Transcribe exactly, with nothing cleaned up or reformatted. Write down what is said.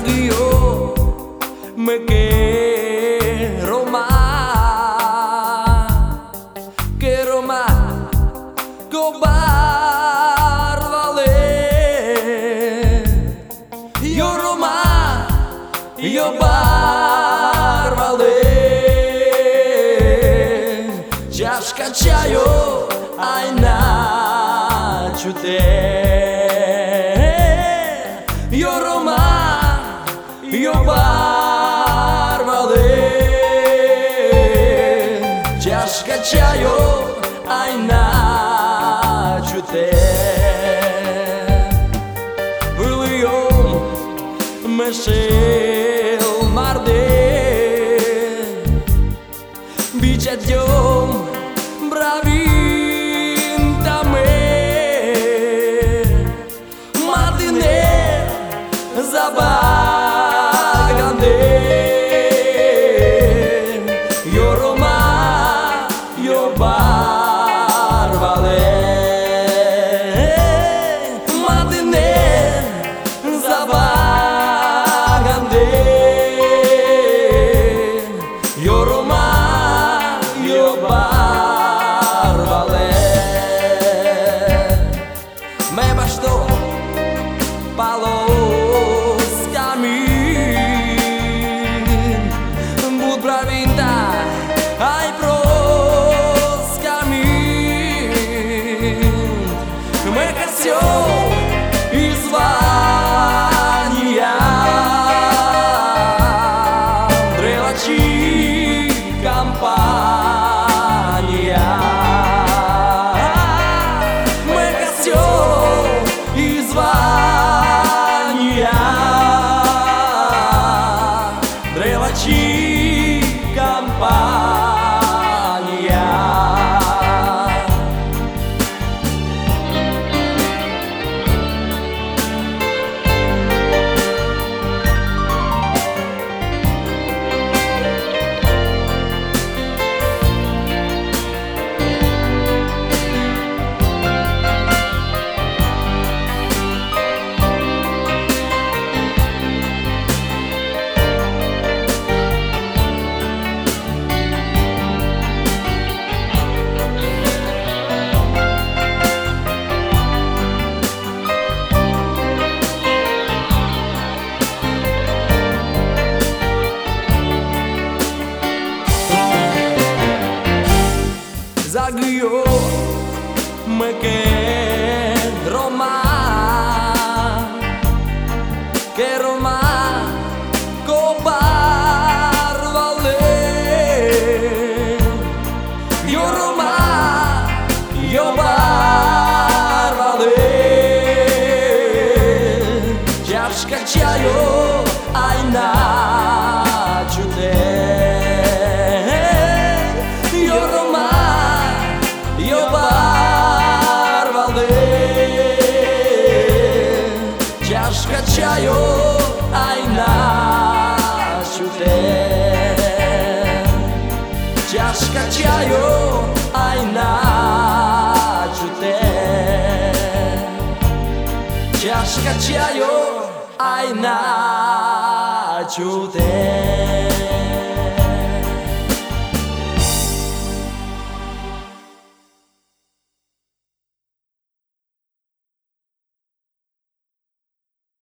Zagyo Meke Roma Ke Roma Kobar Vale Yo Roma Yo Bar Vale Чашка чаю Ай на чуте Yo Roma Yo Bar Vale Чашка чаю Ай на чуте Выльем Мешел Марде Бичатьем Бравин Таме Мартине Забаганде Yo Roma Yo Bar Vale Mартине Забаганде Yo Roma Yo Bar Vale Me bastó palos camin Bud bravinda Ai pros camin Me casio и звания Дрелачи компания Me casio и звания Дрелачи компания Zagyo Meke Roma Ke Roma Kobar Vale Yo Roma Yo Bar Vale Чашка чаю Ай на чуте Yo Roma Yo Bar Vale Чашка чаю Ай на чуте Чашка чаю Ай на чуте Чашка чаю Ай на чуте